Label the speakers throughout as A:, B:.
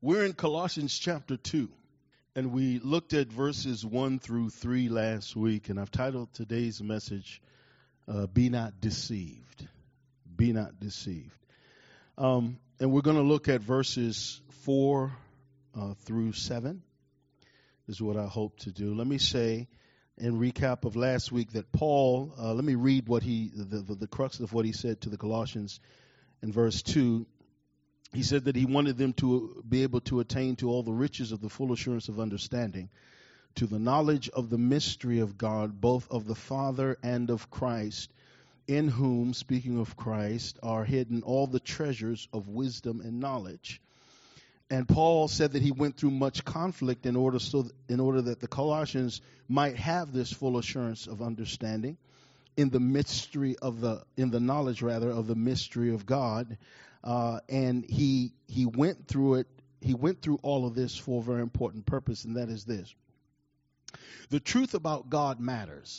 A: We're in Colossians chapter 2, and we looked at verses 1 through 3 last week, and I've titled today's message, Be Not Deceived. Be Not Deceived. And we're going to look at verses 4 through 7, is what I hope to do. Let me say, in recap of last week, that Paul, let me read what the crux of what he said to the Colossians in verse 2. He said that he wanted them to be able to attain to all the riches of the full assurance of understanding, to the knowledge of the mystery of God, both of the Father and of Christ, in whom, speaking of Christ, are hidden all the treasures of wisdom and knowledge. And Paul said that he went through much conflict in order that the Colossians might have this full assurance of understanding in the knowledge of the mystery of God. And he went through it. He went through all of this for a very important purpose, and that is this: the truth about God matters.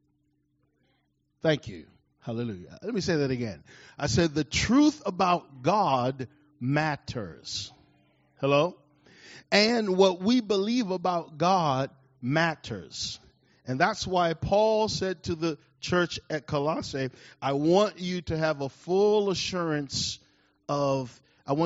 A: Thank you. Hallelujah. Let me say that again. I said the truth about God matters. Hello? And what we believe about God matters. And that's why Paul said to the church at Colossae, I want you to have a full assurance of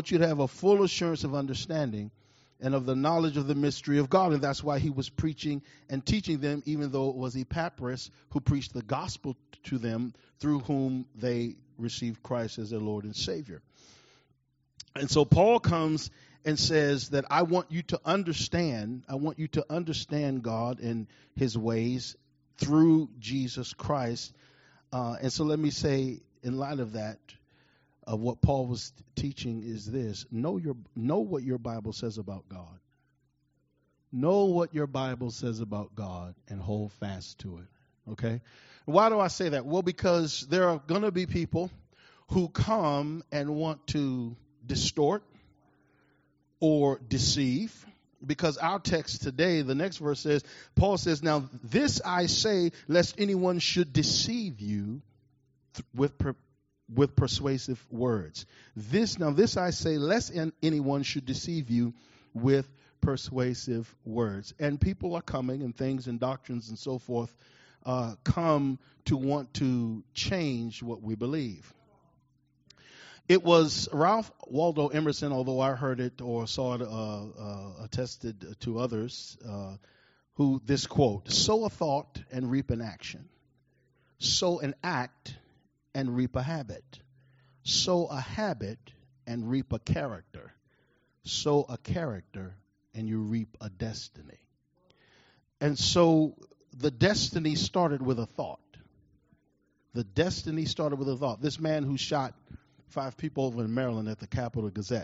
A: understanding and of the knowledge of the mystery of God. And that's why he was preaching and teaching them, even though it was Epaphras who preached the gospel to them, through whom they received Christ as their Lord and Savior. And so Paul comes and says that I want you to understand God and his ways through Jesus Christ. And so let me say, in light of that, what Paul was teaching is this: know what your Bible says about God. Know what your Bible says about God and hold fast to it. Okay? Why do I say that? Well, because there are going to be people who come and want to distort or deceive. Because our text today, the next verse says, Paul says, now this I say, lest anyone should deceive you with persuasive words. This I say, lest anyone should deceive you with persuasive words. And people are coming, and things and doctrines and so forth come to want to change what we believe. It was Ralph Waldo Emerson, although I heard it or saw it attested to others, who this quote: sow a thought and reap an action. Sow an act and reap a habit. Sow a habit and reap a character. Sow a character and you reap a destiny. And so the destiny started with a thought. The destiny started with a thought. This man who shot 5 people over in Maryland at the Capitol Gazette,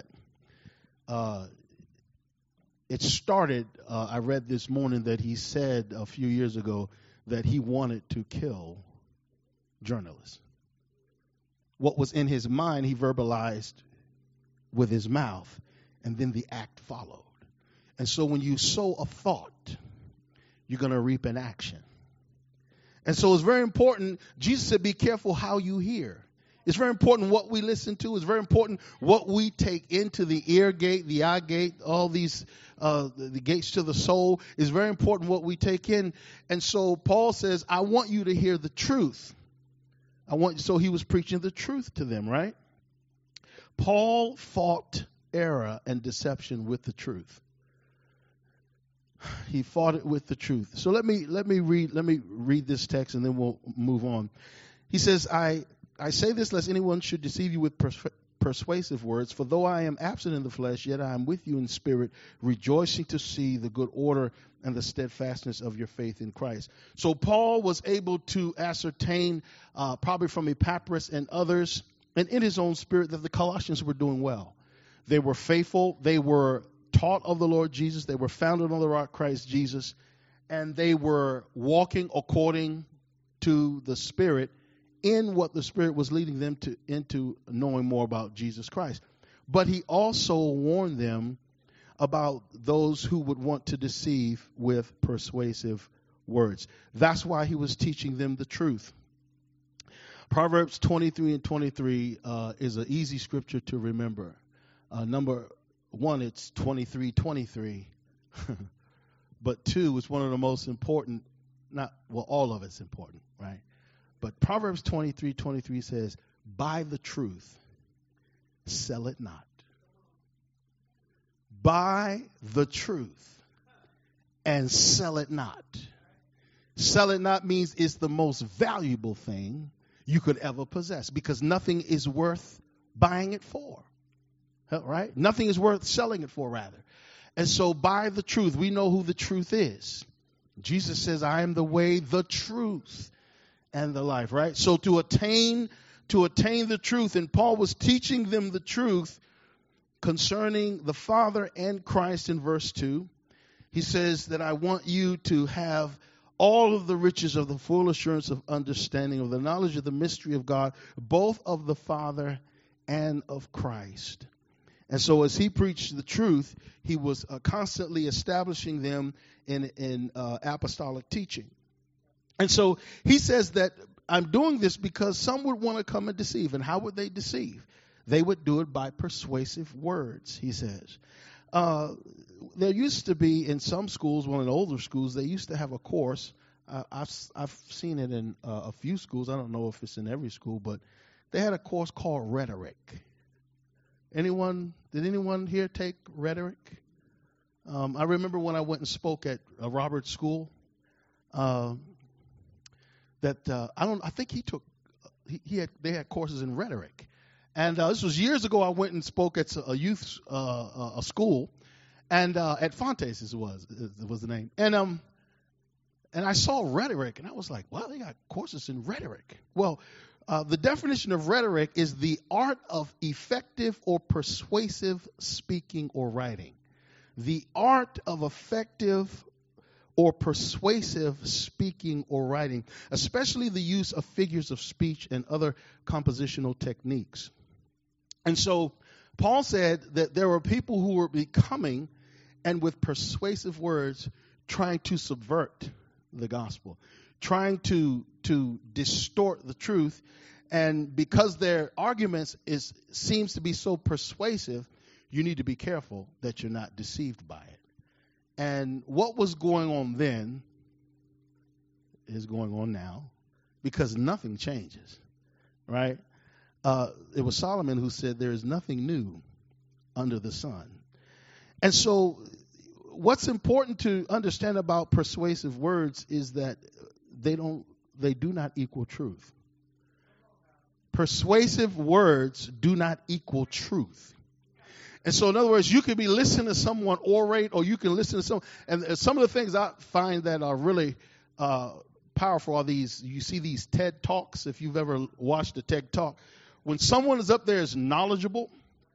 A: it started, I read this morning that he said a few years ago that he wanted to kill journalists. What was in his mind, he verbalized with his mouth, and then the act followed. And so when you sow a thought, you're going to reap an action. And so it's very important. Jesus said, be careful how you hear. It's very important what we listen to. It's very important what we take into the ear gate, the eye gate, all these, the gates to the soul. It's very important what we take in. And so Paul says, I want you to hear the truth. So he was preaching the truth to them, right? Paul fought error and deception with the truth. He fought it with the truth. So let me read this text and then we'll move on. He says, I say this lest anyone should deceive you with persuasive words, for though I am absent in the flesh, yet I am with you in spirit, rejoicing to see the good order and the steadfastness of your faith in Christ. So Paul was able to ascertain, probably from Epaphras and others, and in his own spirit, that the Colossians were doing well. They were faithful. They were taught of the Lord Jesus. They were founded on the rock Christ Jesus, and they were walking according to the Spirit in what the Spirit was leading them into knowing more about Jesus Christ. But he also warned them about those who would want to deceive with persuasive words. That's why he was teaching them the truth. Proverbs 23 and 23 is an easy scripture to remember. one, it's 23:23, but two, it's one of the most important. All of it's important, right? But Proverbs 23:23 says, "Buy the truth, sell it not." Buy the truth and sell it not. Sell it not means it's the most valuable thing you could ever possess, because nothing is worth buying it for, right? Nothing is worth selling it for, rather. And so buy the truth. We know who the truth is. Jesus says, "I am the way, the truth, and the life," right? So to attain the truth, and Paul was teaching them the truth concerning the Father and Christ in verse 2. He says that I want you to have all of the riches of the full assurance of understanding of the knowledge of the mystery of God, both of the Father and of Christ. And so as he preached the truth, he was constantly establishing them in apostolic teaching. And so he says that I'm doing this because some would want to come and deceive. And how would they deceive? They would do it by persuasive words, he says. There used to be in some schools, one of the older schools, they used to have a course. I've seen it in a few schools. I don't know if it's in every school, but they had a course called rhetoric. Did anyone here take rhetoric? I remember when I went and spoke at Robert's school, I think they had courses in rhetoric. And this was years ago. I went and spoke at a youth a school, and at Fontes was the name. And I saw rhetoric, and I was like, "Wow, they got courses in rhetoric." Well, the definition of rhetoric is the art of effective or persuasive speaking or writing. The art of effective or persuasive speaking or writing, especially the use of figures of speech and other compositional techniques. And so Paul said that there were people who were becoming, and with persuasive words, trying to subvert the gospel, trying to distort the truth. And because their arguments seems to be so persuasive, you need to be careful that you're not deceived by it. And what was going on then is going on now, because nothing changes, right? It was Solomon who said there is nothing new under the sun. And so what's important to understand about persuasive words is that they do not equal truth. Persuasive words do not equal truth. And so, in other words, you could be listening to someone orate, or you can listen to someone. And some of the things I find that are really powerful are these. You see these TED Talks, if you've ever watched a TED Talk. When someone is up there is knowledgeable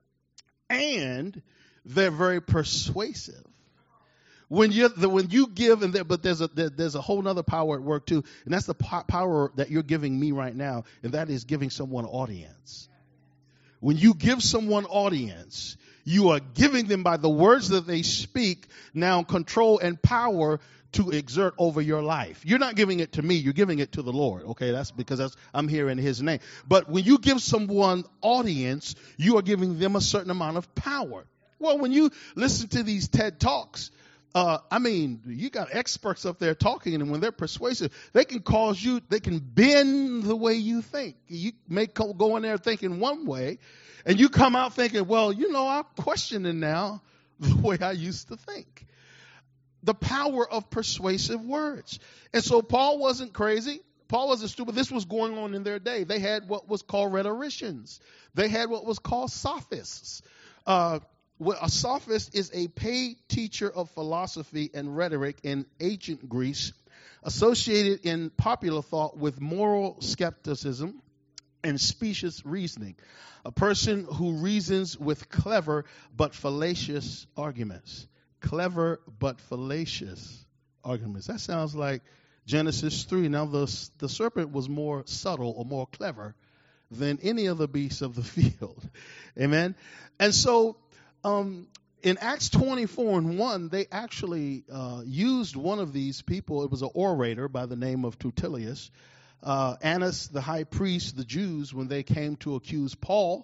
A: and they're very persuasive. When you give, but there's a whole other power at work too, and that's the power that you're giving me right now, and that is giving someone audience. When you give someone audience, you are giving them, by the words that they speak, now control and power to exert over your life. You're not giving it to me, you're giving it to the Lord. Okay, that's because I'm here in his name. But when you give someone audience, you are giving them a certain amount of power. Well, when you listen to these TED Talks, you got experts up there talking, and when they're persuasive, they can bend the way you think. You may go in there thinking one way, and you come out thinking, well, I'm questioning now the way I used to think. The power of persuasive words. And so Paul wasn't crazy. Paul wasn't stupid. This was going on in their day. They had what was called rhetoricians. They had what was called sophists. A sophist is a paid teacher of philosophy and rhetoric in ancient Greece, associated in popular thought with moral skepticism and specious reasoning. A person who reasons with clever but fallacious arguments. Clever but fallacious arguments. That sounds like Genesis 3. Now the serpent was more subtle or more clever than any other beast of the field. Amen. And so in Acts 24:1, they actually used one of these people. It was an orator by the name of Tertullus. Annas, the high priest, the Jews, when they came to accuse Paul,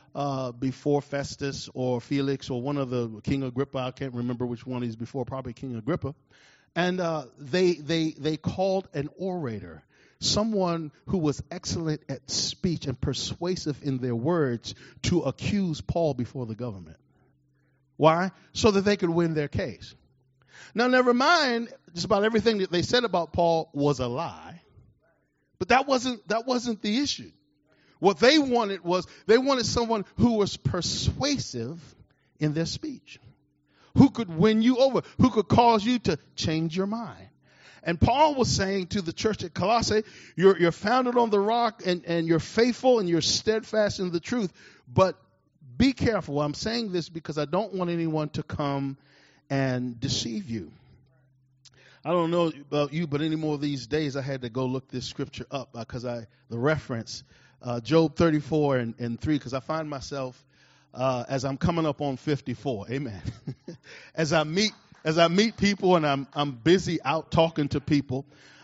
A: before Festus or Felix or one of the King Agrippa. I can't remember which one he's before, probably King Agrippa. And they called an orator, someone who was excellent at speech and persuasive in their words, to accuse Paul before the government. Why? So that they could win their case. Now, never mind, just about everything that they said about Paul was a lie. But that wasn't the issue. What they wanted was, they wanted someone who was persuasive in their speech, who could win you over, who could cause you to change your mind. And Paul was saying to the church at Colossae, you're founded on the rock and you're faithful and you're steadfast in the truth. But be careful. I'm saying this because I don't want anyone to come and deceive you. I don't know about you, but any more of these days I had to go look this scripture up because the reference, Job 34 and 3, because I find myself as I'm coming up on 54. Amen. as I meet people and I'm busy out talking to people.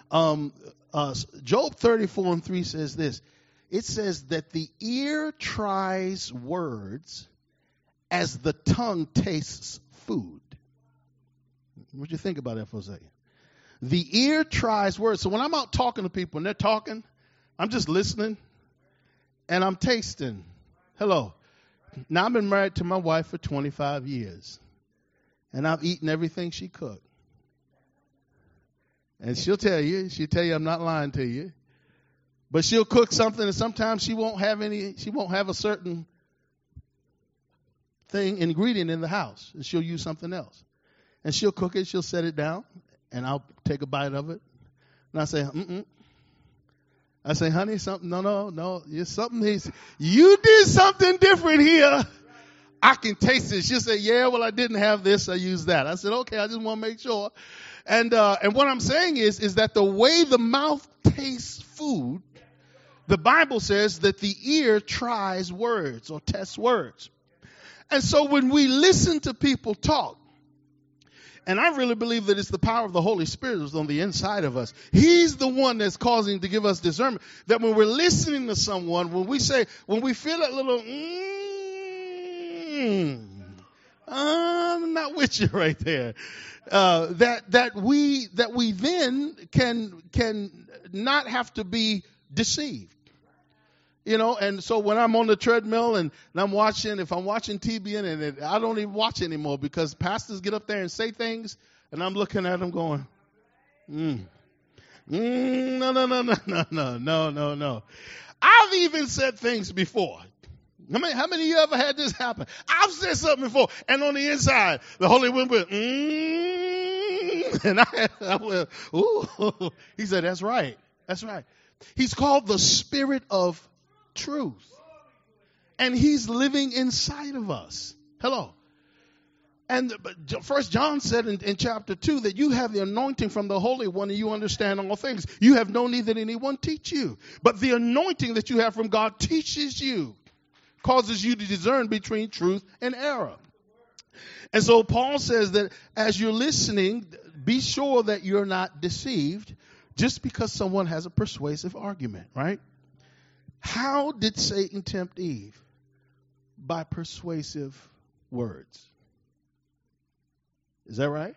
A: Job 34 and 3 says this. It says that the ear tries words as the tongue tastes food. What do you think about that for a second? The ear tries words. So when I'm out talking to people and they're talking, I'm just listening and I'm tasting. Hello. Now, I've been married to my wife for 25 years. And I've eaten everything she cooked. And she'll tell you I'm not lying to you. But she'll cook something and sometimes she won't have a certain ingredient in the house. And she'll use something else. And she'll cook it, she'll set it down, and I'll take a bite of it. And I say, I say, honey, something, no, it's something, you did something different here. I can taste it. She'll say, yeah, well, I didn't have this, I used that. I said, okay, I just want to make sure. And what I'm saying is that the way the mouth tastes food, the Bible says that the ear tries words or tests words. And so when we listen to people talk, and I really believe that it's the power of the Holy Spirit that's on the inside of us. He's the one that's causing to give us discernment. That when we're listening to someone, when we feel that little, I'm not with you right there. That we then can not have to be deceived. You know, and so when I'm on the treadmill and I'm watching, if I'm watching TBN, and I don't even watch anymore because pastors get up there and say things, and I'm looking at them going, no. I've even said things before. How many of you ever had this happen? I've said something before, and on the inside, the Holy Wind went, and I went, ooh. He said, that's right. That's right. He's called the Spirit of Truth. And he's living inside of us. Hello. And First John said in chapter 2 that you have the anointing from the Holy One and you understand all things. You have no need that anyone teach you. But the anointing that you have from God teaches you, causes you to discern between truth and error. And so Paul says that as you're listening, be sure that you're not deceived just because someone has a persuasive argument, right? How did Satan tempt Eve? By persuasive words. Is that right?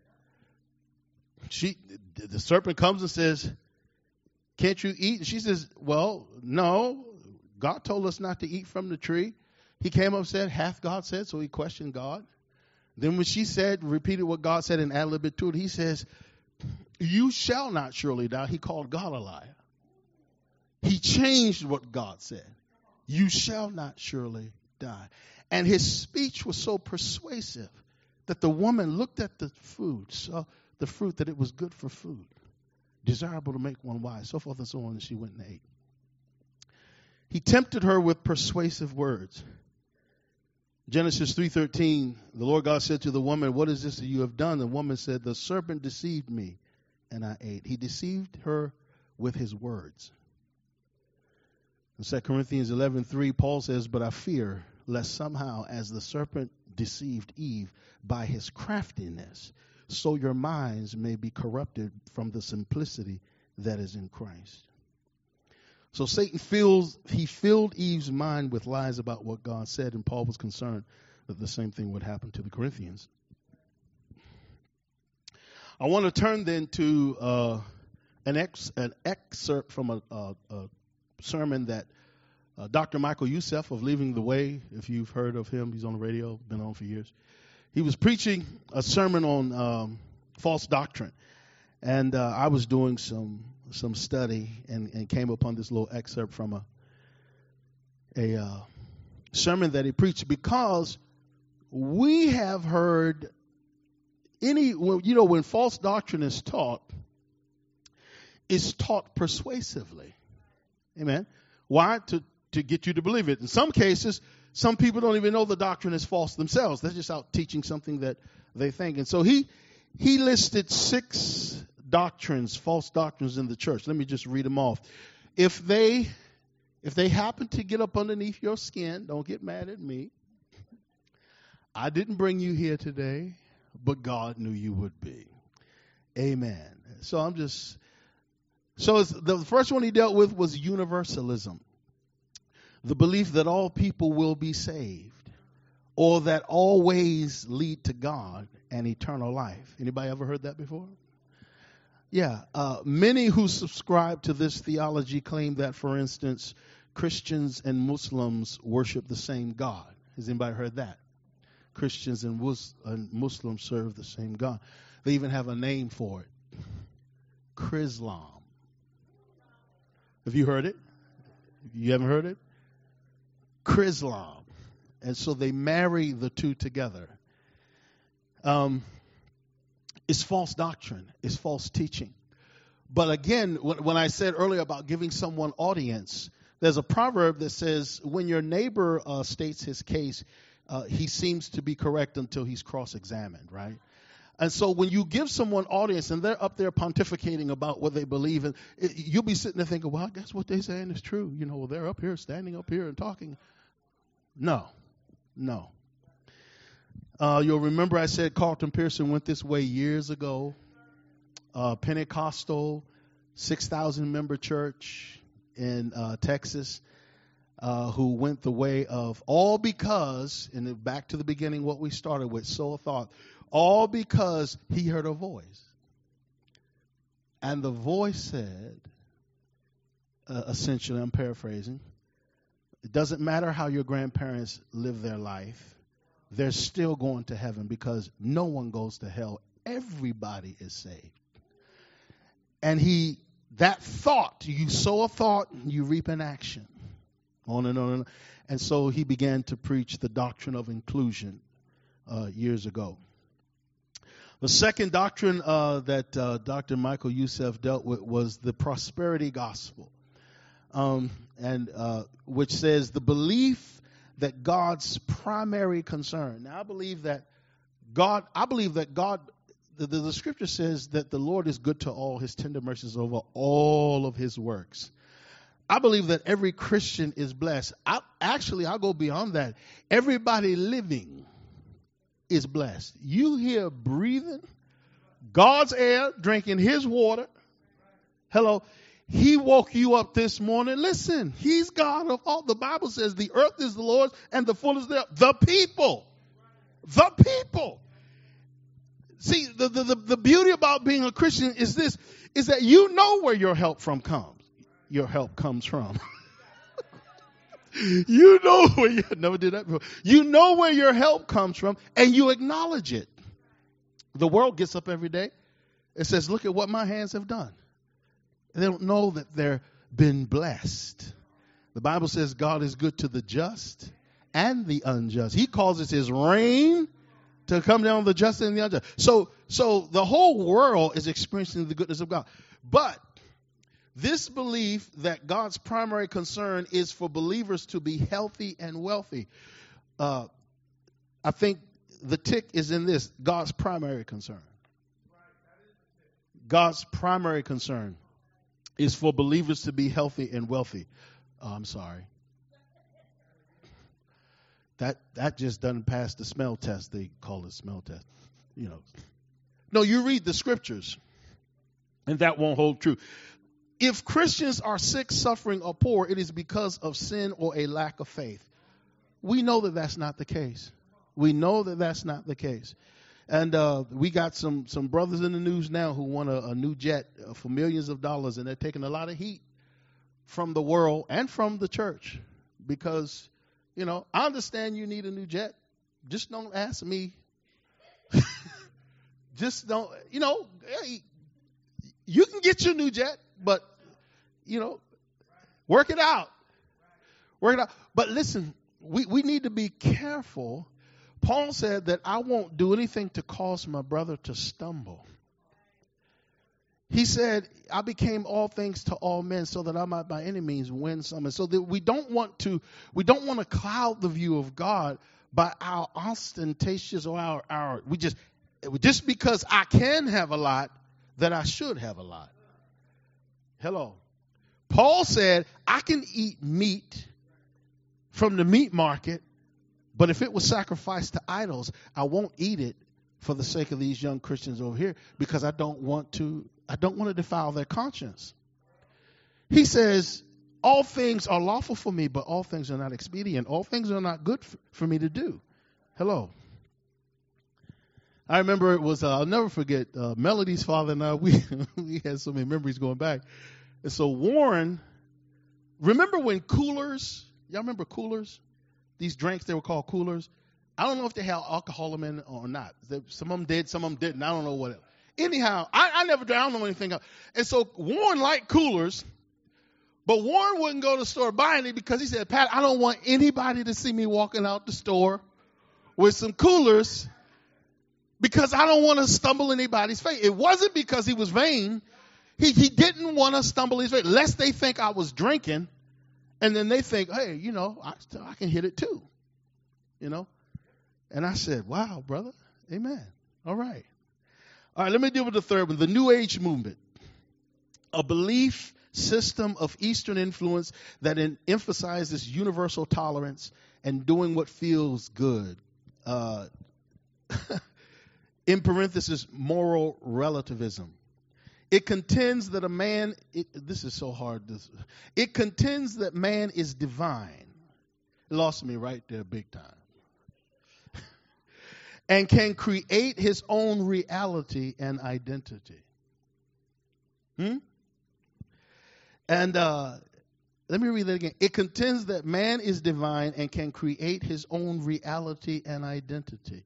A: The serpent comes and says, can't you eat? And she says, well, no. God told us not to eat from the tree. He came up and said, hath God said? So he questioned God. Then when she repeated what God said and ad libbed to it, he says, you shall not surely die. He called God a liar. He changed what God said. You shall not surely die. And his speech was so persuasive that the woman looked at the food, saw the fruit, that it was good for food, desirable to make one wise, so forth and so on, and she went and ate. He tempted her with persuasive words. Genesis 3:13, the Lord God said to the woman, what is this that you have done? The woman said, the serpent deceived me, and I ate. He deceived her with his words. In 2 Corinthians 11:3, Paul says, but I fear lest somehow as the serpent deceived Eve by his craftiness, so your minds may be corrupted from the simplicity that is in Christ. So Satan filled Eve's mind with lies about what God said, and Paul was concerned that the same thing would happen to the Corinthians. I want to turn then to an excerpt from a sermon that Dr. Michael Youssef of Leaving the Way, if you've heard of him, he's on the radio, been on for years. He was preaching a sermon on false doctrine. And I was doing some study and came upon this little excerpt from a sermon that he preached, because we have heard when false doctrine is taught, it's taught persuasively. Amen. Why? To get you to believe it. In some cases, some people don't even know the doctrine is false themselves. They're just out teaching something that they think. And so he listed 6 doctrines, false doctrines in the church. Let me just read them off. If they happen to get up underneath your skin, don't get mad at me. I didn't bring you here today, but God knew you would be. Amen. So the first one he dealt with was universalism. The belief that all people will be saved, or that all ways lead to God and eternal life. Anybody ever heard that before? Yeah. Many who subscribe to this theology claim that, for instance, Christians and Muslims worship the same God. Has anybody heard that? Christians and Muslims serve the same God. They even have a name for it. Chrislam. Have you heard it? You haven't heard it? Chrislam. And so they marry the two together. It's false doctrine. It's false teaching. But again, when I said earlier about giving someone audience, there's a proverb that says, when your neighbor states his case, he seems to be correct until he's cross-examined, right? And so when you give someone audience and they're up there pontificating about what they believe in, you'll be sitting there thinking, well, I guess what they're saying is true. They're up here, standing up here and talking. No. You'll remember I said Carlton Pearson went this way years ago. Pentecostal, 6,000 member church in Texas, who went the way of all because, and back to the beginning what we started with, so a thought, all because he heard a voice. And the voice said, essentially, I'm paraphrasing, it doesn't matter how your grandparents live their life, they're still going to heaven because no one goes to hell. Everybody is saved. And that thought, you sow a thought, you reap an action. On and on and on. And so he began to preach the doctrine of inclusion years ago. The second doctrine that Dr. Michael Youssef dealt with was the prosperity gospel, which says the belief that God's primary concern. Now, I believe that God, the scripture says that the Lord is good to all, his tender mercies over all of his works. I believe that every Christian is blessed. I'll go beyond that. Everybody living is blessed. You here breathing God's air, drinking his water. Hello. He woke you up this morning. Listen, he's God of all. The Bible says the earth is the Lord's and the fullness thereof. The people. See, the beauty about being a Christian is that you know where your help comes. Your help comes from. You know where you never did that before. You know where your help comes from, and you acknowledge it. The world gets up every day. It says, look at what my hands have done. They don't know that they're been blessed. The Bible says God is good to the just and the unjust. He causes his rain to come down on the just and the unjust. So the whole world is experiencing the goodness of God. But this belief that God's primary concern is for believers to be healthy and wealthy, I think the tick is in this: God's primary concern. God's primary concern is for believers to be healthy and wealthy. Oh, I'm sorry. That just doesn't pass the smell test. They call it smell test. No, you read the scriptures, and that won't hold true. If Christians are sick, suffering, or poor, it is because of sin or a lack of faith. We know that that's not the case. We know that that's not the case. And we got some brothers in the news now who want a new jet for millions of dollars, and they're taking a lot of heat from the world and from the church because, I understand you need a new jet. Just don't ask me. Just don't, hey, you can get your new jet, but, work it out. Work it out. But listen, we need to be careful. Paul said that I won't do anything to cause my brother to stumble. He said, I became all things to all men so that I might by any means win some. And so that we don't want to cloud the view of God by our ostentatious or just because I can have a lot, that I should have a lot. Hello. Paul said, I can eat meat from the meat market, but if it was sacrificed to idols, I won't eat it for the sake of these young Christians over here because I don't want to defile their conscience. He says, all things are lawful for me, but all things are not expedient. All things are not good for me to do. Hello. I remember it was, I'll never forget, Melody's father and I, we had so many memories going back. And so Warren, remember when coolers, y'all remember coolers? These drinks, they were called coolers. I don't know if they had alcohol in them or not. Some of them did, some of them didn't. I don't know what. Anyhow, I never drank. I don't know anything else. And so Warren liked coolers, but Warren wouldn't go to the store buy any because he said, Pat, I don't want anybody to see me walking out the store with some coolers because I don't want to stumble anybody's face. It wasn't because he was vain. He didn't want to stumble his face, lest they think I was drinking. And then they think, hey, I can hit it too, And I said, wow, brother. Amen. All right. All right, let me deal with the third one, the New Age movement. A belief system of Eastern influence that emphasizes universal tolerance and doing what feels good. In parenthesis, moral relativism. It contends that this is so hard. It contends that man is divine. It lost me right there big time. And can create his own reality and identity. And let me read that again. It contends that man is divine and can create his own reality and identity.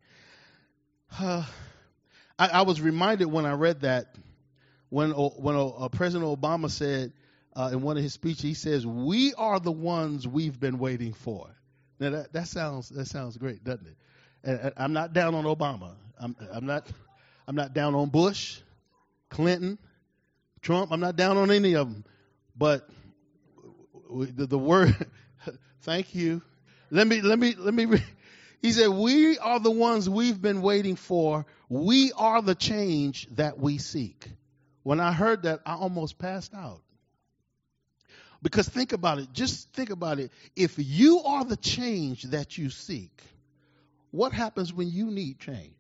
A: I was reminded when I read that, when President Obama said in one of his speeches, he says, "We are the ones we've been waiting for." Now that sounds great, doesn't it? And I'm not down on Obama. I'm not down on Bush, Clinton, Trump. I'm not down on any of them. But the word, thank you. Let me. He said, "We are the ones we've been waiting for. We are the change that we seek." When I heard that, I almost passed out. Because think about it. Just think about it. If you are the change that you seek, what happens when you need change?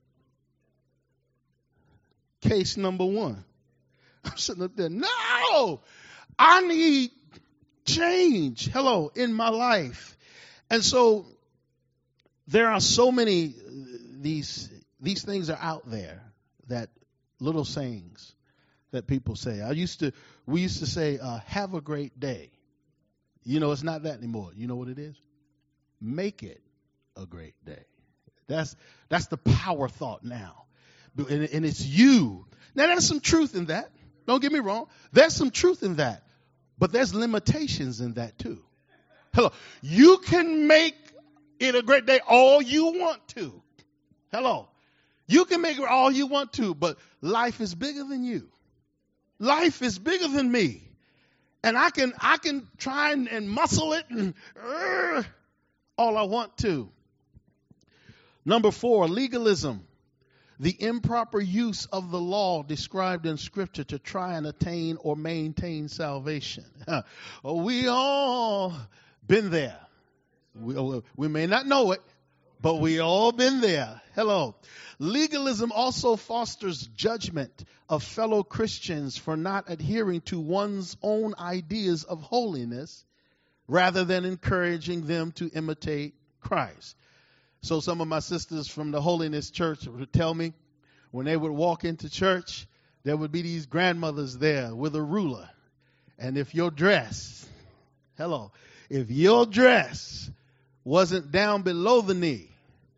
A: Case number one. I'm sitting up there. No! I need change. Hello, in my life. And so there are so many, these things are out there, that little sayings that people say. We used to say, have a great day. It's not that anymore. You know what it is? Make it a great day. That's the power thought now. And it's you. Now there's some truth in that. Don't get me wrong. There's some truth in that. But there's limitations in that too. Hello. You can make it a great day all you want to. Hello. You can make it all you want to, but life is bigger than you. Life is bigger than me. And I can try and muscle it and all I want to. Number 4, legalism. The improper use of the law described in Scripture to try and attain or maintain salvation. We all been there. We may not know it, But we all been there. Hello. Legalism also fosters judgment of fellow Christians for not adhering to one's own ideas of holiness rather than encouraging them to imitate Christ. So some of my sisters from the Holiness Church would tell me when they would walk into church, there would be these grandmothers there with a ruler. And if your dress, if your dress wasn't down below the knee,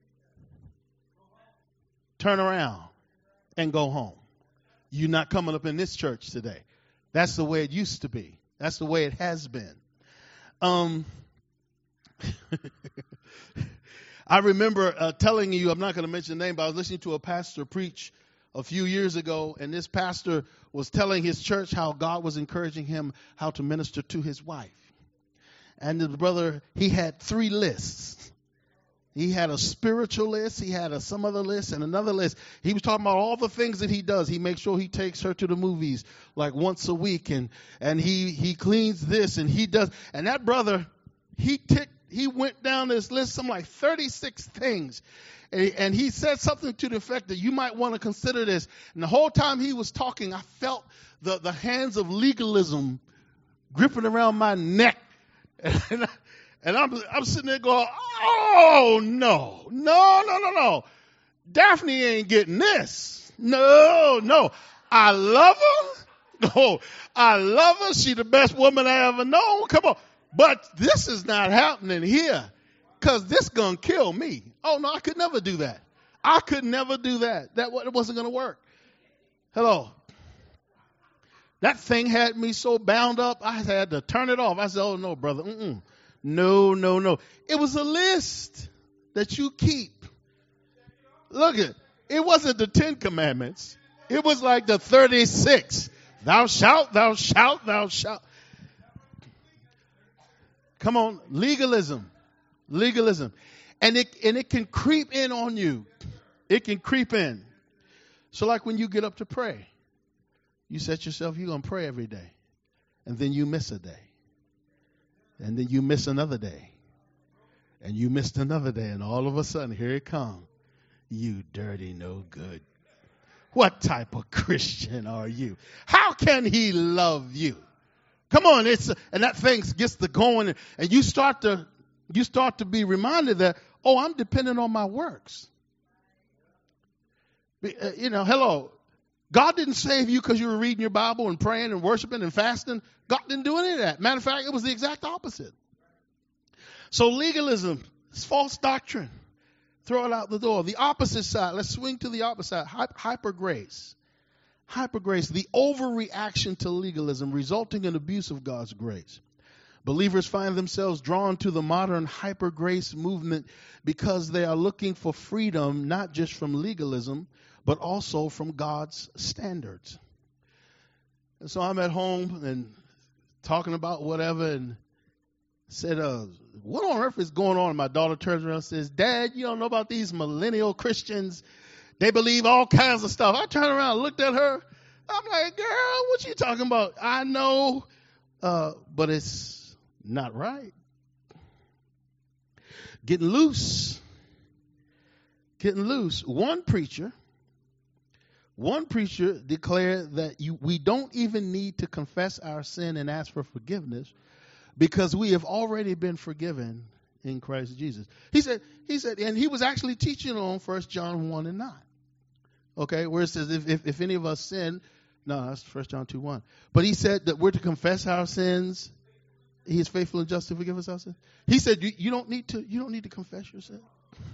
A: turn around and go home. You're not coming up in this church today. That's the way it used to be. That's the way it has been. I remember telling you, I'm not going to mention the name, but I was listening to a pastor preach a few years ago, and this pastor was telling his church how God was encouraging him how to minister to his wife. And the brother, he had 3 lists. He had a spiritual list, he had some other list, and another list. He was talking about all the things that he does. He makes sure he takes her to the movies like once a week, and he cleans this, and he does. And that brother, he went down this list, some like 36 things. And he said something to the effect that you might want to consider this. And the whole time he was talking, I felt the hands of legalism gripping around my neck. And I'm sitting there going, oh, no. Daphne ain't getting this. No. I love her. No, I love her. She's the best woman I ever known. Come on. But this is not happening here because this going to kill me. Oh, no, I could never do that. That wasn't going to work. Hello. That thing had me so bound up, I had to turn it off. I said, oh, no, brother. No. It was a list that you keep. Look it wasn't the 10 commandments. It was like the 36. Thou shalt. Come on, legalism. And it can creep in on you. It can creep in. So like when you get up to pray, you set yourself, you're going to pray every day. And then you miss a day. And then you miss another day. And you missed another day. And all of a sudden, here it comes. You dirty no good. What type of Christian are you? How can he love you? Come on, and that thing gets to going, and you start to be reminded that, oh, I'm dependent on my works. Hello. God didn't save you because you were reading your Bible and praying and worshiping and fasting. God didn't do any of that. Matter of fact, it was the exact opposite. So legalism is false doctrine. Throw it out the door. The opposite side. Let's swing to the opposite side. Hypergrace. Hypergrace, the overreaction to legalism resulting in abuse of God's grace. Believers find themselves drawn to the modern hypergrace movement because they are looking for freedom not just from legalism, but also from God's standards. And so I'm at home and talking about whatever and said, what on earth is going on? And my daughter turns around and says, Dad, you don't know about these millennial Christians. They believe all kinds of stuff. I turned around and looked at her. I'm like, girl, what you talking about? I know, but it's not right. Getting loose. One preacher declared that we don't even need to confess our sin and ask for forgiveness because we have already been forgiven in Christ Jesus. He said, and he was actually teaching on 1 John 1 and 9. Okay, where it says, if any of us sin, no, that's 1 John 2:1. But he said that we're to confess our sins. He is faithful and just to forgive us our sins. He said, you don't need to confess your sin.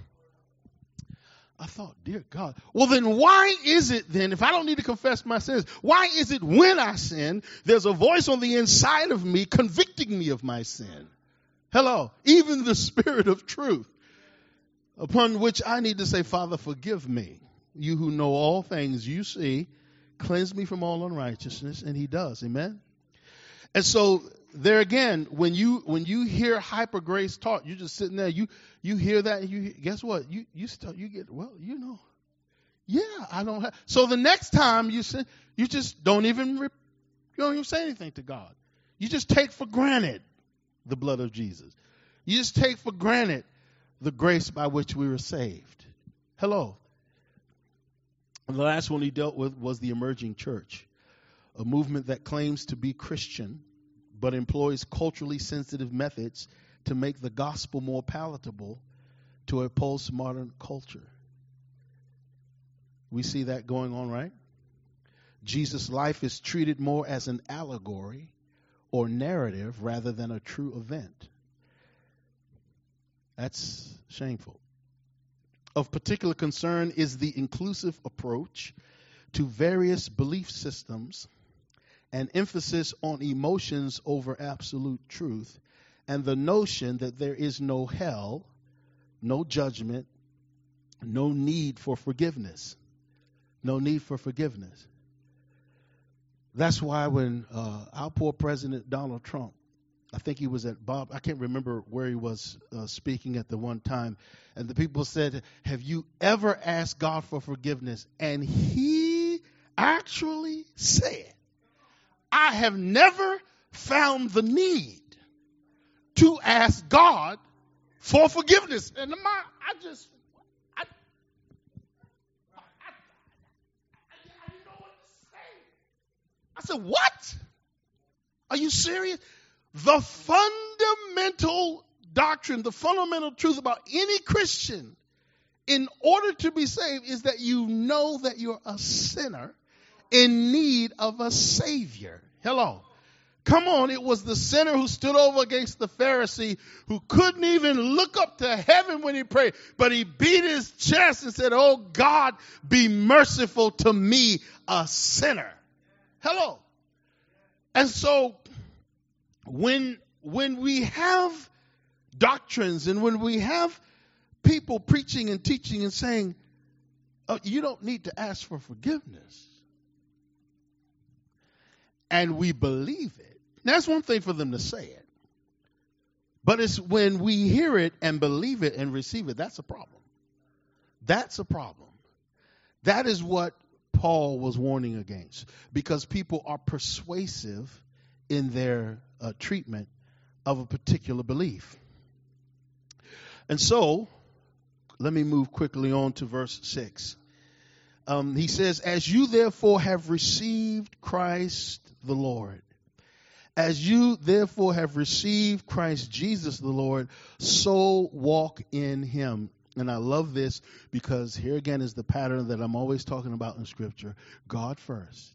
A: I thought, dear God, well then why is it then, if I don't need to confess my sins, why is it when I sin, there's a voice on the inside of me convicting me of my sin? Hello, even the Spirit of truth, upon which I need to say, Father, forgive me. You who know all things, you see, cleanse me from all unrighteousness, and he does. Amen? And so there again, when you hear hyper grace taught, you're just sitting there, you hear that, and you guess what? You get, well, yeah, I don't have. So the next time you sin, you just don't even say anything to God. You just take for granted the blood of Jesus. You just take for granted the grace by which we were saved. Hello. And the last one he dealt with was the emerging church, a movement that claims to be Christian, but employs culturally sensitive methods to make the gospel more palatable to a postmodern culture. We see that going on, right? Jesus' life is treated more as an allegory or narrative rather than a true event. That's shameful. Of particular concern is the inclusive approach to various belief systems and emphasis on emotions over absolute truth, and the notion that there is no hell, no judgment, no need for forgiveness. No need for forgiveness. That's why when our poor President Donald Trump, I think he was at I can't remember where he was speaking at the one time, and the people said, have you ever asked God for forgiveness? And he actually said, I have never found the need to ask God for forgiveness. And I didn't know what to say. I said, what? Are you serious? The fundamental doctrine, the fundamental truth about any Christian in order to be saved is that you know that you're a sinner in need of a Savior. Hello. Come on, it was the sinner who stood over against the Pharisee who couldn't even look up to heaven when he prayed, but he beat his chest and said, oh God, be merciful to me, a sinner. Hello. And so when we have doctrines and when we have people preaching and teaching and saying, oh, you don't need to ask for forgiveness, and we believe it. That's one thing for them to say it. But it's when we hear it and believe it and receive it, that's a problem. That's a problem. That is what Paul was warning against, because people are persuasive in their treatment of a particular belief. And so, let me move quickly on to verse 6. He says, as you therefore have received Christ the Lord, as you therefore have received Christ Jesus the Lord, so walk in him. And I love this because here again is the pattern that I'm always talking about in Scripture. God first.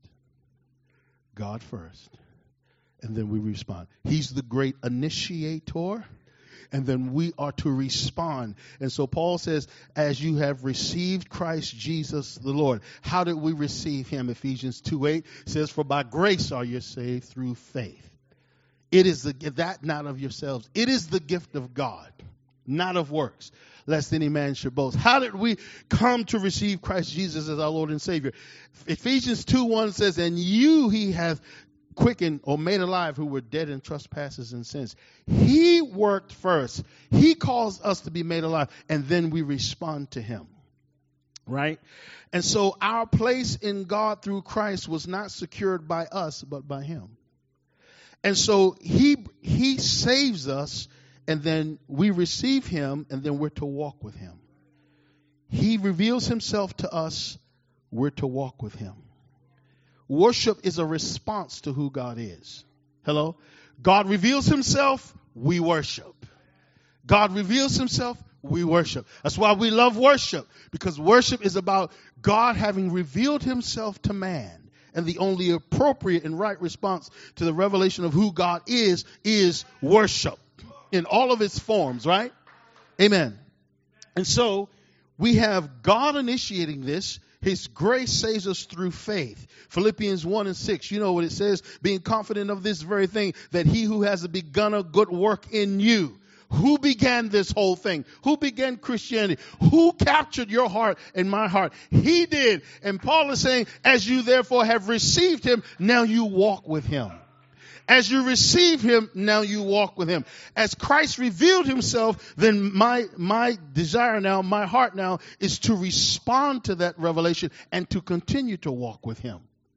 A: God first. And then we respond. He's the great initiator. And then we are to respond. And so Paul says, as you have received Christ Jesus the Lord. How did we receive him? Ephesians 2:8 says, for by grace are you saved through faith. It is that not of yourselves. It is the gift of God, not of works, lest any man should boast. How did we come to receive Christ Jesus as our Lord and Savior? Ephesians 2:1 says, and you he hath quickened or made alive who were dead in trespasses and sins. He worked first. He caused us to be made alive, and then we respond to him. Right? And so our place in God through Christ was not secured by us, but by him. And so he saves us, and then we receive him, and then we're to walk with him. He reveals himself to us. We're to walk with him. Worship is a response to who God is. Hello? God reveals himself, we worship. God reveals himself, we worship. That's why we love worship, because worship is about God having revealed himself to man. And the only appropriate and right response to the revelation of who God is worship in all of its forms, right? Amen. And so we have God initiating this. His grace saves us through faith. Philippians 1:6, you know what it says, being confident of this very thing, that he who has begun a good work in you. Who began this whole thing? Who began Christianity? Who captured your heart and my heart? He did. And Paul is saying, as you therefore have received him, now you walk with him. As you receive him, now you walk with him. As Christ revealed himself, then my desire now, my heart now, is to respond to that revelation and to continue to walk with him.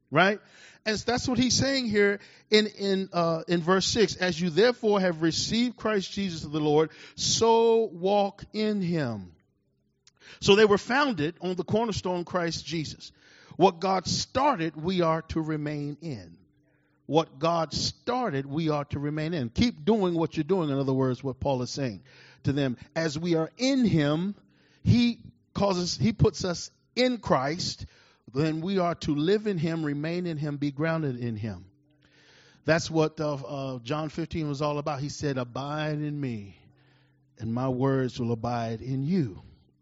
A: Right? And that's what he's saying here in verse 6. As you therefore have received Christ Jesus the Lord, so walk in him. So they were founded on the cornerstone Christ Jesus. What God started, we are to remain in. What God started, we are to remain in. Keep doing what you're doing. In other words, what Paul is saying to them. As we are in him, he puts us in Christ. Then we are to live in him, remain in him, be grounded in him. That's what John 15 was all about. He said, abide in me, and my words will abide in you.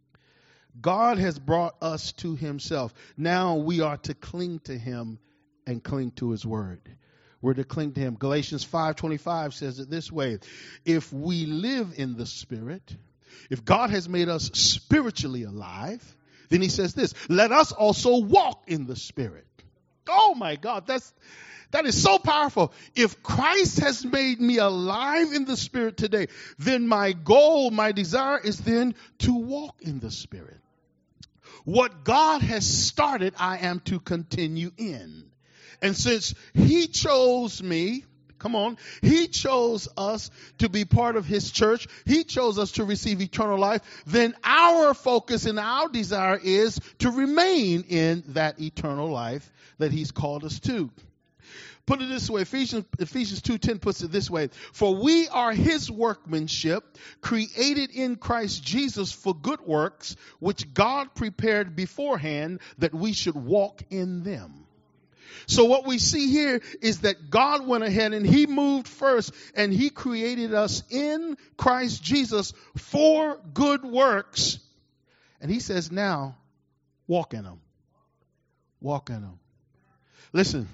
A: God has brought us to himself. Now we are to cling to him and cling to his word. We're to cling to him. Galatians 5:25 says it this way. If we live in the Spirit, if God has made us spiritually alive, then he says this, let us also walk in the Spirit. Oh my God, that is so powerful. If Christ has made me alive in the Spirit today, then my goal, my desire is then to walk in the Spirit. What God has started, I am to continue in. And since he chose me, he chose us to be part of his church. He chose us to receive eternal life. Then our focus and our desire is to remain in that eternal life that he's called us to. Put it this way, Ephesians 2:10 puts it this way. For we are his workmanship, created in Christ Jesus for good works, which God prepared beforehand that we should walk in them. So what we see here is that God went ahead and he moved first and he created us in Christ Jesus for good works. And he says now, walk in them. Walk in them. Listen,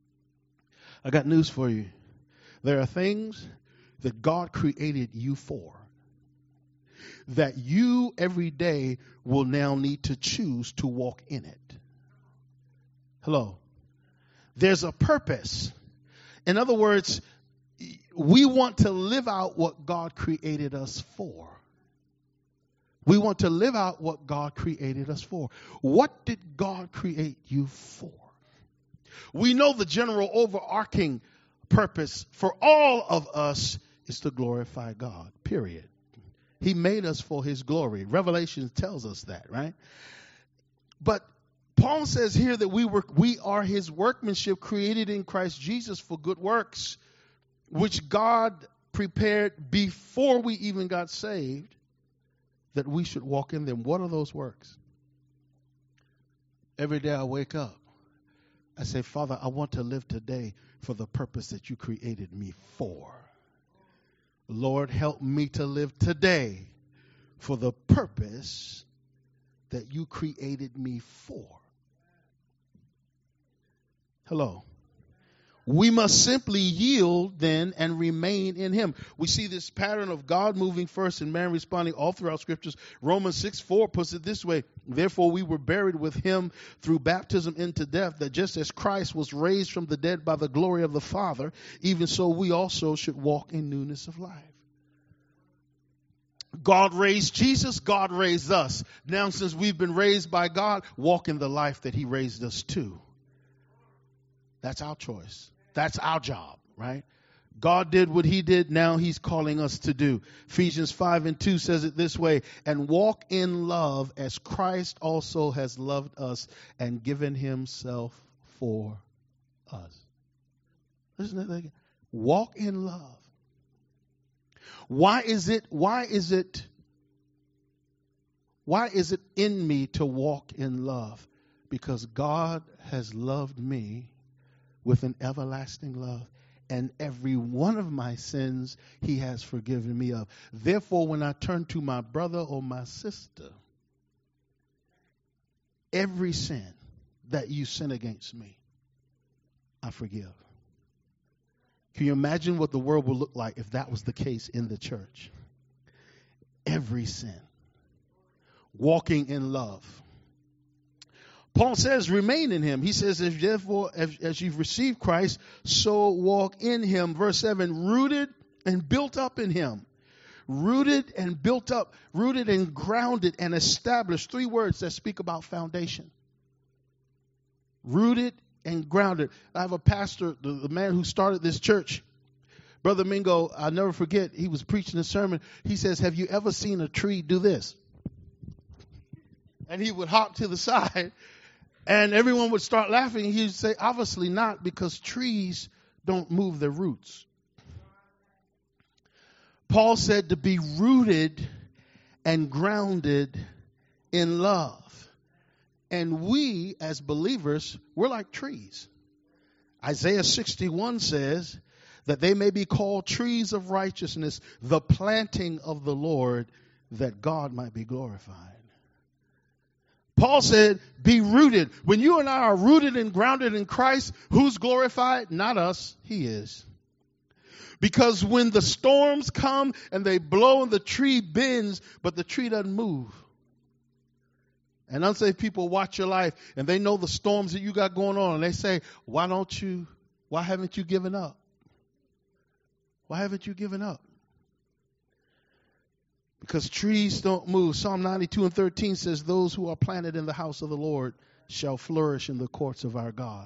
A: I got news for you. There are things that God created you for that you every day will now need to choose to walk in it. Hello. There's a purpose. In other words, we want to live out what God created us for. We want to live out what God created us for. What did God create you for? We know the general overarching purpose for all of us is to glorify God, period. He made us for his glory. Revelation tells us that, right? But Paul says here that we are his workmanship created in Christ Jesus for good works, which God prepared before we even got saved, that we should walk in them. What are those works? Every day I wake up, I say, Father, I want to live today for the purpose that you created me for. Lord, help me to live today for the purpose that you created me for. Hello. We must simply yield then and remain in him. We see this pattern of God moving first and man responding all throughout scriptures. Romans 6:4 puts it this way. Therefore we were buried with him through baptism into death, that just as Christ was raised from the dead by the glory of the Father, even so we also should walk in newness of life. God raised Jesus, God raised us. Now since we've been raised by God, walk in the life that he raised us to. That's our choice. That's our job, right? God did what he did. Now he's calling us to do. Ephesians 5:2 says it this way. And walk in love as Christ also has loved us and given himself for us. Listen to that again. Walk in love. Why is it in me to walk in love? Because God has loved me with an everlasting love, and every one of my sins he has forgiven me of. Therefore, when I turn to my brother or my sister, every sin that you sin against me, I forgive. Can you imagine what the world would look like if that was the case in the church? Every sin. Walking in love. Paul says, remain in him. He says, therefore, as you've received Christ, so walk in him. Verse 7, rooted and built up in him. Rooted and built up, rooted and grounded and established. 3 words that speak about foundation. Rooted and grounded. I have a pastor, the man who started this church, Brother Mingo. I'll never forget, he was preaching a sermon. He says, have you ever seen a tree do this? And he would hop to the side, and everyone would start laughing. He'd say, obviously not, because trees don't move their roots. Paul said to be rooted and grounded in love. And we, as believers, we're like trees. Isaiah 61 says that they may be called trees of righteousness, the planting of the Lord, that God might be glorified. Paul said, be rooted. When you and I are rooted and grounded in Christ, who's glorified? Not us. He is. Because when the storms come and they blow and the tree bends, but the tree doesn't move. And unsaved people watch your life and they know the storms that you got going on. And they say, why haven't you given up? Why haven't you given up? Because trees don't move. Psalm 92:13 says, those who are planted in the house of the Lord shall flourish in the courts of our God.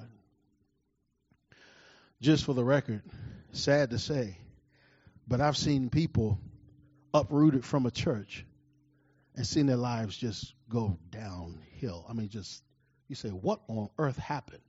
A: Just for the record, sad to say, but I've seen people uprooted from a church and seen their lives just go downhill. I mean, just, you say, what on earth happened?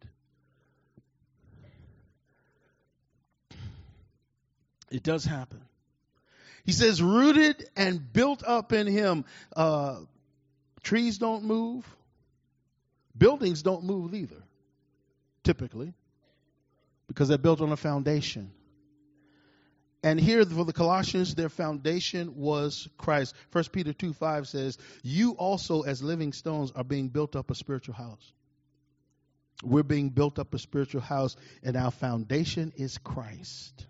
A: It does happen. He says, rooted and built up in him. Trees don't move. Buildings don't move either, typically, because they're built on a foundation. And here for the Colossians, their foundation was Christ. 1 Peter 2:5 says, you also as living stones are being built up a spiritual house. We're being built up a spiritual house, and our foundation is Christ.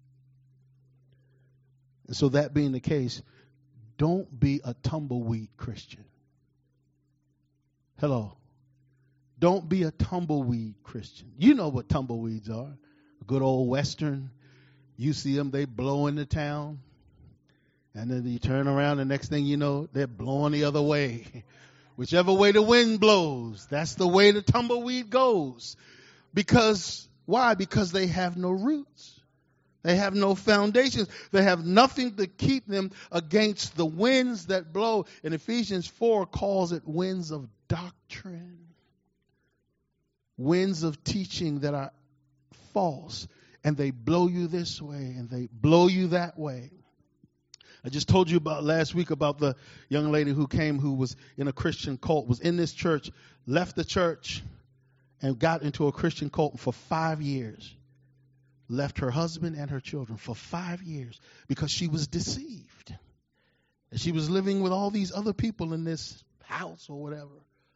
A: And so that being the case, don't be a tumbleweed Christian. Hello. Don't be a tumbleweed Christian. You know what tumbleweeds are. A good old Western. You see them, they blow into town. And then you turn around, the next thing you know, they're blowing the other way. Whichever way the wind blows, that's the way the tumbleweed goes. Because, why? Because they have no roots. They have no foundations. They have nothing to keep them against the winds that blow. And Ephesians 4 calls it winds of doctrine. Winds of teaching that are false. And they blow you this way and they blow you that way. I just told you about last week about the young lady who came who was in a Christian cult, was in this church, left the church and got into a Christian cult for 5 years. Left her husband and her children for 5 years because she was deceived. And she was living with all these other people in this house or whatever.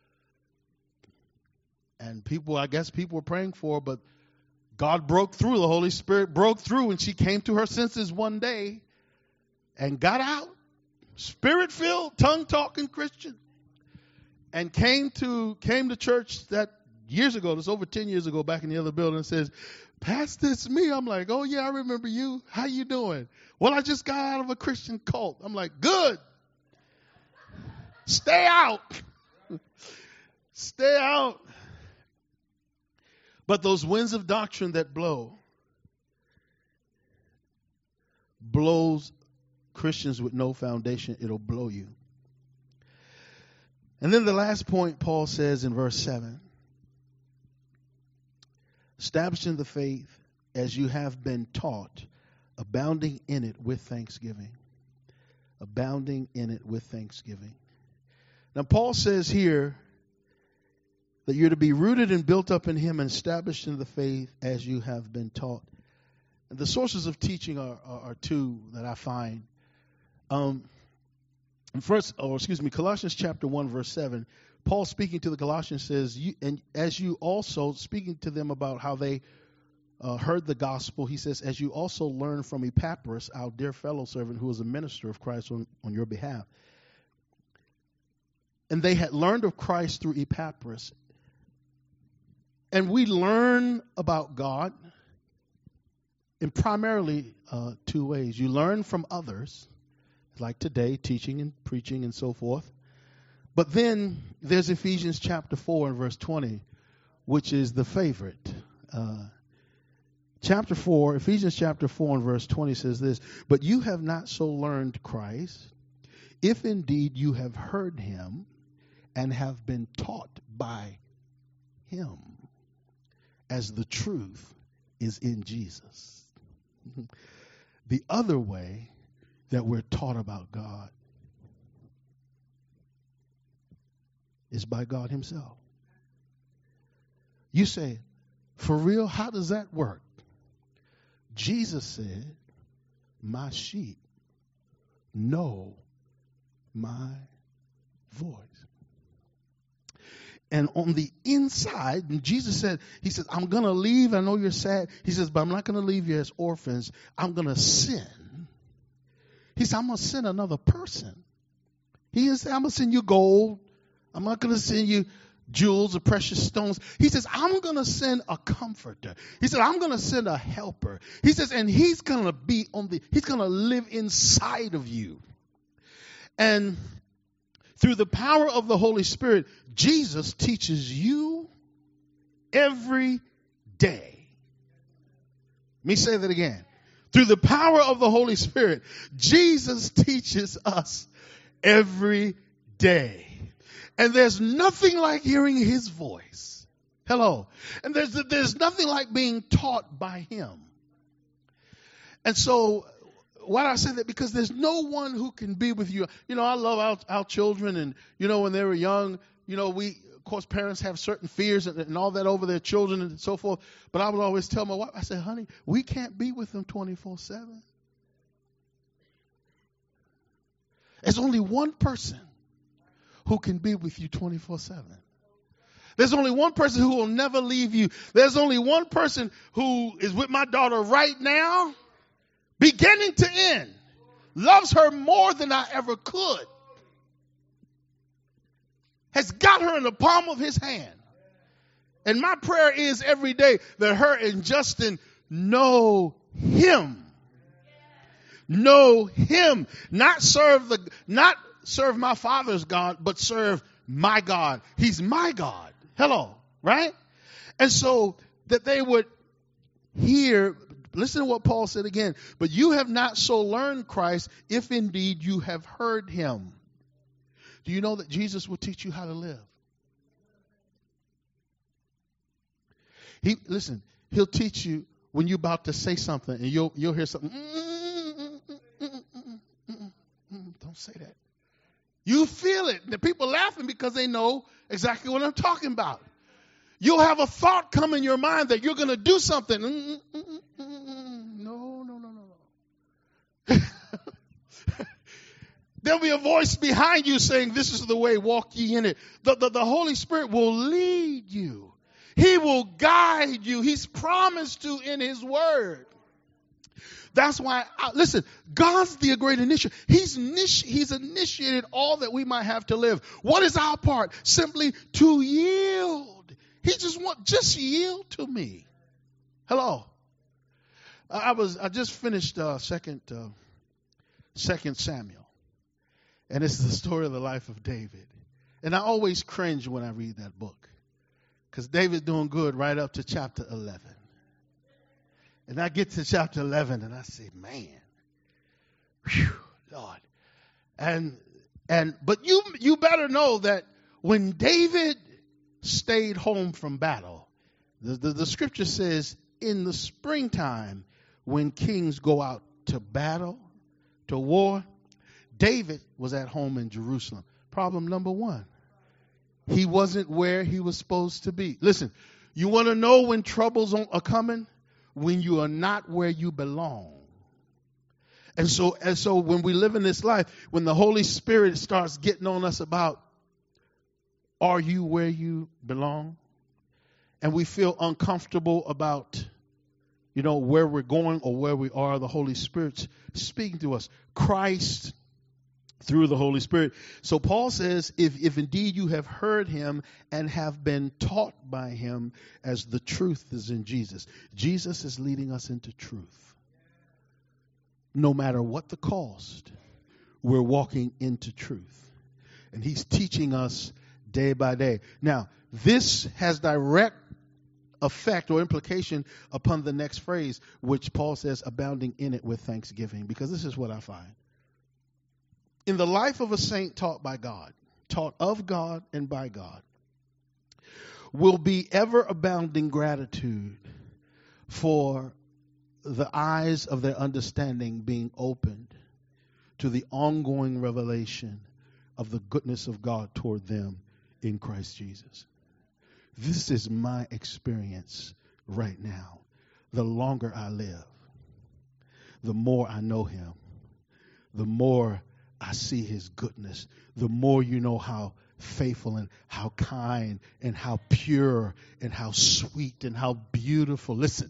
A: And I guess people were praying for her, but God broke through, the Holy Spirit broke through, and she came to her senses one day and got out, spirit-filled, tongue-talking Christian, and came to church that years ago, this over 10 years ago, back in the other building, and says, Pastor, it's me. I'm like, oh, yeah, I remember you. How you doing? Well, I just got out of a Christian cult. I'm like, good. Stay out. Stay out. But those winds of doctrine that blows Christians with no foundation. It'll blow you. And then the last point Paul says in verse 7. Establishing the faith as you have been taught, abounding in it with thanksgiving. Abounding in it with thanksgiving. Now, Paul says here that you're to be rooted and built up in him and established in the faith as you have been taught. And the sources of teaching are two that I find. Colossians chapter 1, verse 7. Paul speaking to the Colossians says, and as you also, speaking to them about how they heard the gospel, he says, as you also learned from Epaphras, our dear fellow servant who was a minister of Christ on your behalf. And they had learned of Christ through Epaphras. And we learn about God in primarily two ways. You learn from others, like today, teaching and preaching and so forth. But then there's Ephesians chapter 4 and verse 20, which is the favorite. Chapter 4, Ephesians chapter 4 and verse 20 says this, but you have not so learned Christ, if indeed you have heard him and have been taught by him, as the truth is in Jesus. The other way that we're taught about God is by God himself. You say, for real, how does that work? Jesus said, my sheep know my voice. And on the inside, and Jesus said, he says, I'm going to leave. I know you're sad. He says, but I'm not going to leave you as orphans. I'm going to send. He said, I'm going to send another person. He didn't say, I'm going to send you gold. I'm not going to send you jewels or precious stones. He says, I'm going to send a comforter. He said, I'm going to send a helper. He says, and he's going to he's going to live inside of you. And through the power of the Holy Spirit, Jesus teaches you every day. Let me say that again. Through the power of the Holy Spirit, Jesus teaches us every day. And there's nothing like hearing his voice. Hello. And there's nothing like being taught by him. And so, why do I say that? Because there's no one who can be with you. You know, I love our children, and, you know, when they were young, you know, of course, parents have certain fears and all that over their children and so forth. But I would always tell my wife, I said, honey, we can't be with them 24/7. There's only one person who can be with you 24/7. There's only one person who will never leave you. There's only one person who is with my daughter right now, beginning to end, loves her more than I ever could, has got her in the palm of his hand. And my prayer is every day that her and Justin know him. Know him. Not serve my father's God, but serve my God. He's my God. Hello, right? And so that they would hear, listen to what Paul said again, but you have not so learned Christ if indeed you have heard him. Do you know that Jesus will teach you how to live? He'll teach you when you're about to say something and you'll hear something. Don't say that. You feel it. The people laughing because they know exactly what I'm talking about. You'll have a thought come in your mind that you're going to do something. No. There'll be a voice behind you saying, this is the way, walk ye in it. The Holy Spirit will lead you. He will guide you. He's promised to in his word. That's why, listen, God's the great initiator. He's initiated all that we might have to live. What is our part? Simply to yield. He just yield to me. Hello. I just finished Second Samuel. And it's the story of the life of David. And I always cringe when I read that book. Because David's doing good right up to chapter 11. And I get to chapter 11 and I say, man, whew, Lord. But you better know that when David stayed home from battle, the scripture says in the springtime when kings go out to battle, to war, David was at home in Jerusalem. Problem number one, he wasn't where he was supposed to be. Listen, you want to know when troubles are coming? When you are not where you belong. And so when we live in this life, when the Holy Spirit starts getting on us about, are you where you belong? And we feel uncomfortable about, where we're going or where we are, the Holy Spirit's speaking to us. Christ through the Holy Spirit. So Paul says, if indeed you have heard him and have been taught by him, as the truth is in Jesus. Jesus is leading us into truth. No matter what the cost, we're walking into truth. And he's teaching us day by day. Now, this has direct effect or implication upon the next phrase, which Paul says, abounding in it with thanksgiving. Because this is what I find. In the life of a saint taught by God, taught of God and by God, will be ever abounding gratitude for the eyes of their understanding being opened to the ongoing revelation of the goodness of God toward them in Christ Jesus. This is my experience right now. The longer I live, the more I know him, the more I see his goodness, the more you know how faithful and how kind and how pure and how sweet and how beautiful. Listen.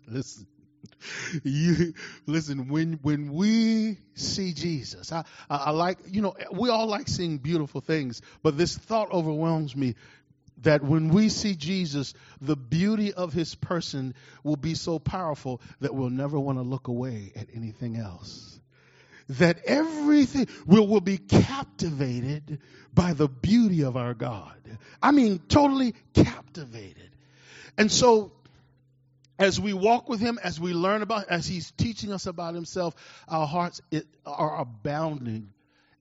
A: When we see Jesus, I like, we all like seeing beautiful things, but this thought overwhelms me that when we see Jesus, the beauty of his person will be so powerful that we'll never want to look away at anything else. That everything will be captivated by the beauty of our God. I mean, totally captivated. And so, as we walk with him, as we learn as he's teaching us about himself, our hearts are abounding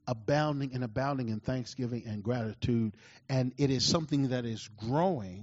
A: in thanksgiving and gratitude. And it is something that is growing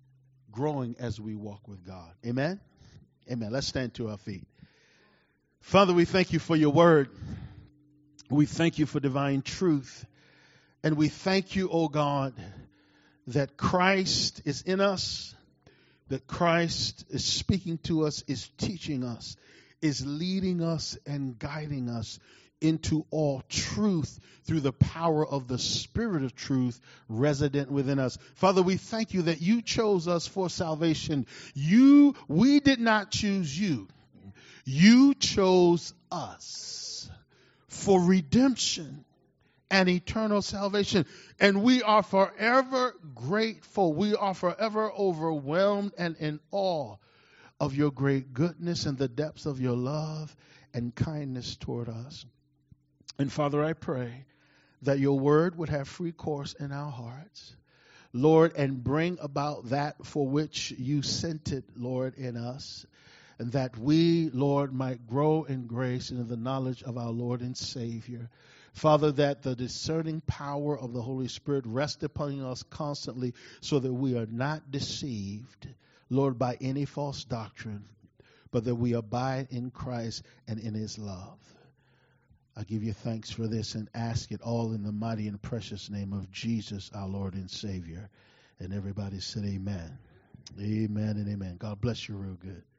A: as we walk with God. Amen? Amen. Let's stand to our feet. Father, we thank you for your word. We thank you for divine truth. And we thank you, O God, that Christ is in us, that Christ is speaking to us, is teaching us, is leading us and guiding us into all truth through the power of the Spirit of truth resident within us. Father, we thank you that you chose us for salvation. We did not choose you. You chose us for redemption and eternal salvation. And we are forever grateful. We are forever overwhelmed and in awe of your great goodness and the depths of your love and kindness toward us. And Father, I pray that your word would have free course in our hearts, Lord, and bring about that for which you sent it, Lord, in us. And that we, Lord, might grow in grace and in the knowledge of our Lord and Savior. Father, that the discerning power of the Holy Spirit rest upon us constantly so that we are not deceived, Lord, by any false doctrine, but that we abide in Christ and in his love. I give you thanks for this and ask it all in the mighty and precious name of Jesus, our Lord and Savior. And everybody said amen. Amen and amen. God bless you real good.